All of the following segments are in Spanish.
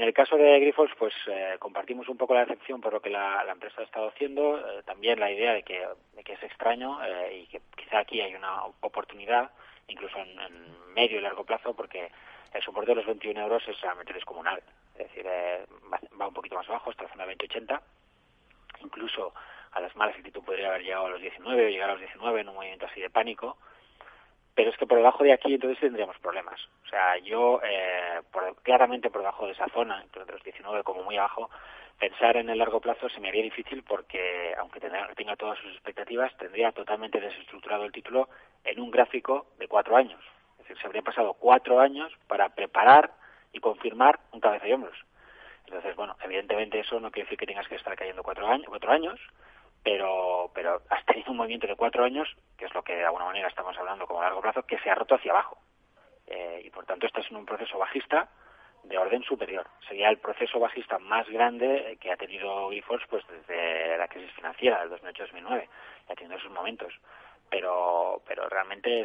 en el caso de Grifols, pues compartimos un poco la decepción por lo que la empresa ha estado haciendo, también la idea de que es extraño y que quizá aquí hay una oportunidad, incluso en medio y largo plazo, porque el soporte de los 21 euros es realmente descomunal. Es decir, va un poquito más abajo, hasta la zona 20-80, incluso a las malas actitud podría haber llegado a los 19 o llegar a los 19 en un movimiento así de pánico. Pero es que por debajo de aquí entonces tendríamos problemas. O sea, yo claramente por debajo de esa zona, entre los 19 como muy abajo, pensar en el largo plazo se me haría difícil porque, aunque tenga todas sus expectativas, tendría totalmente desestructurado el título en un gráfico de 4 años. Es decir, se habrían pasado 4 años para preparar y confirmar un cabeza y hombros. Entonces, bueno, evidentemente eso no quiere decir que tengas que estar cayendo 4 años, pero has tenido un movimiento de 4 años, que es lo que de alguna manera estamos hablando como a largo plazo, que se ha roto hacia abajo. Y por tanto estás en un proceso bajista de orden superior. Sería el proceso bajista más grande que ha tenido Grifols pues desde la crisis financiera del 2008-2009. Ha tenido esos momentos. Pero realmente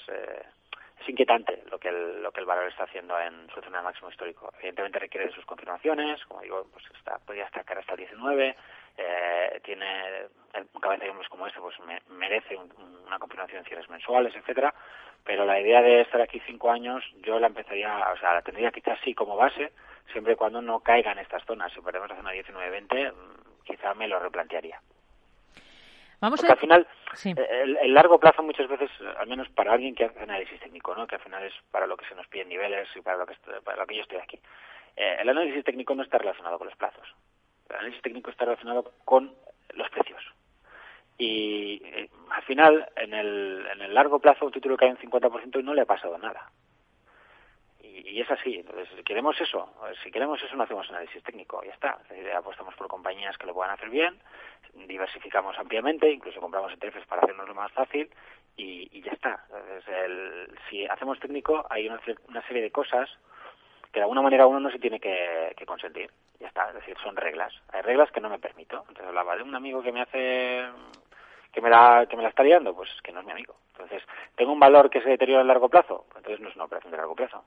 es inquietante lo que el valor está haciendo en su zona de máximo histórico. Evidentemente requiere de sus confirmaciones, como digo, pues podría estar hasta el 19, tiene un cabeza de hombros como este, pues merece una confirmación en cierres mensuales, etcétera, pero la idea de estar aquí 5 años yo la tendría quizás sí como base, siempre y cuando no caiga en estas zonas. Si perdemos la zona 19-20, quizá me lo replantearía. Porque al final, sí. el largo plazo muchas veces, al menos para alguien que hace análisis técnico, ¿no?, que al final es para lo que se nos piden niveles y para lo que yo estoy aquí, el análisis técnico no está relacionado con los plazos. El análisis técnico está relacionado con los precios. Y al final, en el largo plazo, un título cae un 50% y no le ha pasado nada. Y es así. Entonces, si queremos eso, no hacemos análisis técnico, ya está. Es decir, apostamos por compañías que lo puedan hacer bien, diversificamos ampliamente, incluso compramos ETFs para hacernoslo más fácil y ya está. Entonces, si hacemos técnico, hay una serie de cosas que de alguna manera uno no se tiene que consentir. Ya está, es decir, son reglas. Hay reglas que no me permito. Entonces hablaba de un amigo que me la está liando, pues que no es mi amigo. Entonces, ¿tengo un valor que se deteriora a largo plazo? Pues entonces no es una operación de largo plazo.